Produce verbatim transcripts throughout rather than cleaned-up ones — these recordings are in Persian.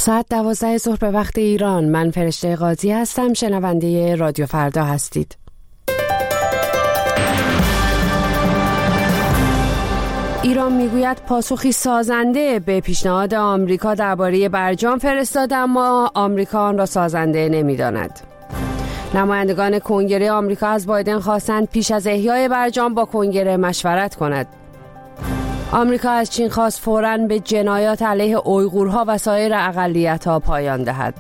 ساعت دوازده ظهر به وقت ایران. من فرشته قاضی هستم. شنونده رادیو فردا هستید. ایران میگوید پاسخی سازنده به پیشنهاد آمریکا درباره برجام فرستاد، اما آمریکا آن را سازنده نمی‌داند. نمایندگان کنگره آمریکا از بایدن خواستند پیش از احیای برجام با کنگره مشورت کند. آمریکا از چین خواست فوراً به جنایات علیه اویغورها و سایر اقلیت‌ها پایان دهد.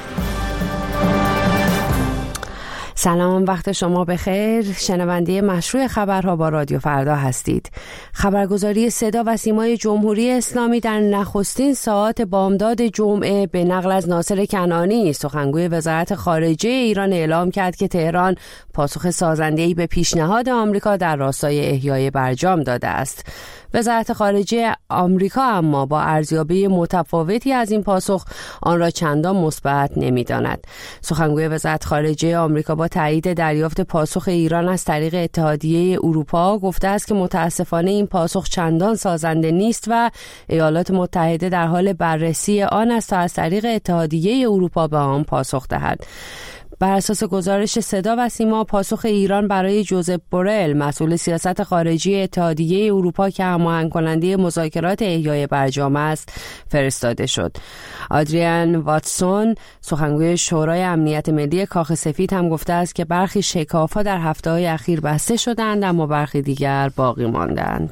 سلام، وقت شما بخیر. شنونده مشروع خبرها با رادیو فردا هستید. خبرگزاری صدا و سیمای جمهوری اسلامی در نخستین ساعات بامداد جمعه به نقل از ناصر کنعانی سخنگوی وزارت خارجه ایران اعلام کرد که تهران پاسخ سازنده‌ای به پیشنهاد آمریکا در راستای احیای برجام داده است. وزارت خارجه آمریکا اما با ارزیابی متفاوتی از این پاسخ آن را چندان مثبت نمی‌داند. سخنگوی وزارت خارجه آمریکا با تایید دریافت پاسخ ایران از طریق اتحادیه اروپا گفته است که متاسفانه این پاسخ چندان سازنده نیست و ایالات متحده در حال بررسی آن است تا از طریق اتحادیه اروپا به آن پاسخ دهد. بر اساس گزارش صدا و سیما، پاسخ ایران برای جوزپ بورل، مسئول سیاست خارجی اتحادیه اروپا که هماهنگ کننده مذاکرات احیای برجام است، فرستاده شد. آدریان واتسون، سخنگوی شورای امنیت ملی کاخ سفید، هم گفته است که برخی شکاف‌ها در هفته‌های اخیر بسته شدند اما برخی دیگر باقی ماندند.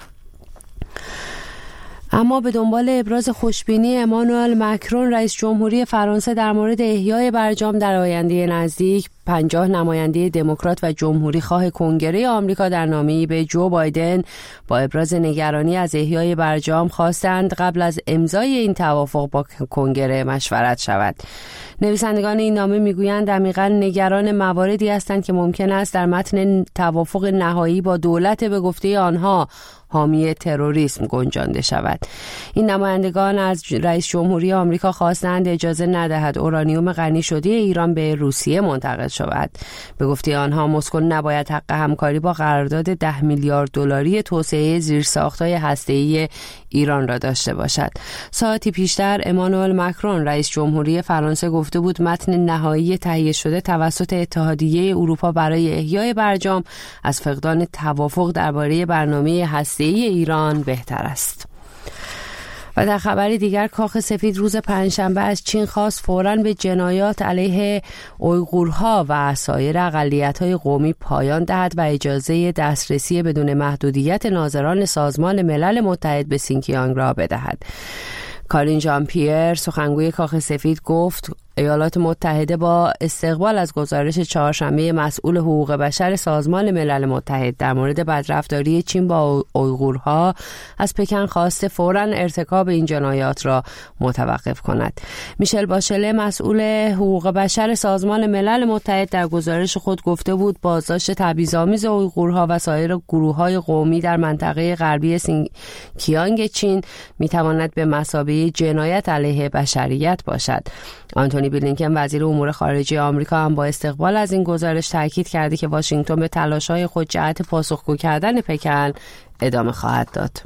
اما به دنبال ابراز خوشبینی امانوئل مکرون رئیس جمهوری فرانسه در مورد احیای برجام در آینده نزدیک، پنجاه نماینده دموکرات و جمهوری خواه کنگره آمریکا در نامه‌ای به جو بایدن با ابراز نگرانی از احیای برجام خواستند قبل از امضای این توافق با کنگره مشورت شود. نویسندگان این نامه میگویند دقیقاً نگران مواردی هستند که ممکن است در متن توافق نهایی با دولت به گفته آنها حامی تروریسم گنجانده شود. این نمایندگان از رئیس جمهوری آمریکا خواستند اجازه ندهد اورانیوم غنی شده ایران به روسیه منتقل شود. به گفته آنها مسکو نباید حق همکاری با قرارداد ده میلیارد دلاری توسعه زیرساخت‌های هسته‌ای ایران را داشته باشد. ساعتی پیشتر امانوئل مکرون رئیس جمهوری فرانسه گفته بود متن نهایی تهیه شده توسط اتحادیه اروپا برای احیای برجام از فقدان توافق درباره برنامه هسته‌ای ایران بهتر است. و در خبری دیگر، کاخ سفید روز پنجشنبه از چین خواست فوراً به جنایات علیه اویغورها و سایر اقلیت‌های قومی پایان دهد و اجازه دسترسی بدون محدودیت ناظران سازمان ملل متحد به سینکیانگ را بدهد. کارین ژان پیر، سخنگوی کاخ سفید، گفت ایالات متحده با استقبال از گزارش چهارشنبه مسئول حقوق بشر سازمان ملل متحد در مورد بدرفتاری چین با اویغورها از پکن خواسته فوراً ارتکاب این جنایات را متوقف کند. میشل باشله، مسئول حقوق بشر سازمان ملل متحد، در گزارش خود گفته بود بازداشت تبعیض‌آمیز اویغورها و سایر گروه‌های قومی در منطقه غربی سینکیانگ چین میتواند به مثابه جنایت علیه بشریت باشد. آنتونی بلینکن، وزیر امور خارجه آمریکا، هم با استقبال از این گزارش تاکید کرده که واشنگتن به تلاش‌های خود جهت پاسخگو کردن پکن ادامه خواهد داد.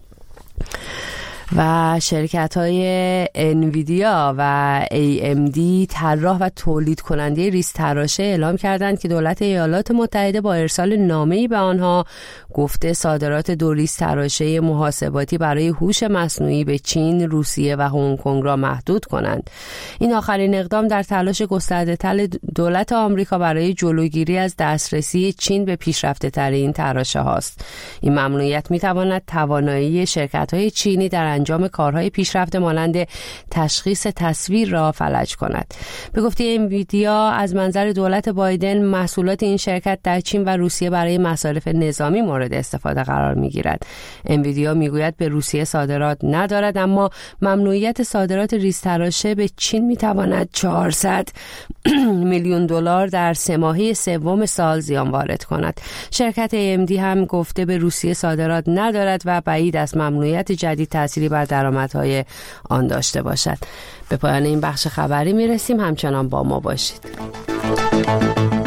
و شرکت‌های انویدیا و ای ام دی، طراح و تولید کننده ریز تراشه، اعلام کردند که دولت ایالات متحده با ارسال نامه‌ای به آنها گفته صادرات دو ریز تراشه محاسباتی برای هوش مصنوعی به چین، روسیه و هنگ کنگ را محدود کنند. این آخرین اقدام در تلاش گسترده‌تر دولت آمریکا برای جلوگیری از دسترسی چین به پیشرفته‌ترین تراشه هاست. این ممنوعیت می‌تواند توانایی شرکت‌های چینی در انجام کارهای پیشرفته مانند تشخیص تصویر را فلج کند. به گفته انویدیا، از منظر دولت بایدن محصولات این شرکت در چین و روسیه برای مصارف نظامی مورد استفاده قرار می‌گیرد. انویدیا میگوید به روسیه صادرات ندارد، اما ممنوعیت صادرات ریزتراشه به چین میتواند چهارصد میلیون دلار در سه ماهه سوم سال زیان وارد کند. شرکت ای ام دی هم گفته به روسیه صادرات ندارد و بعید است ممنوعیت جدید تأثیری بر درآمدهای آن داشته باشد. به پایان این بخش خبری میرسیم. همچنان با ما باشید.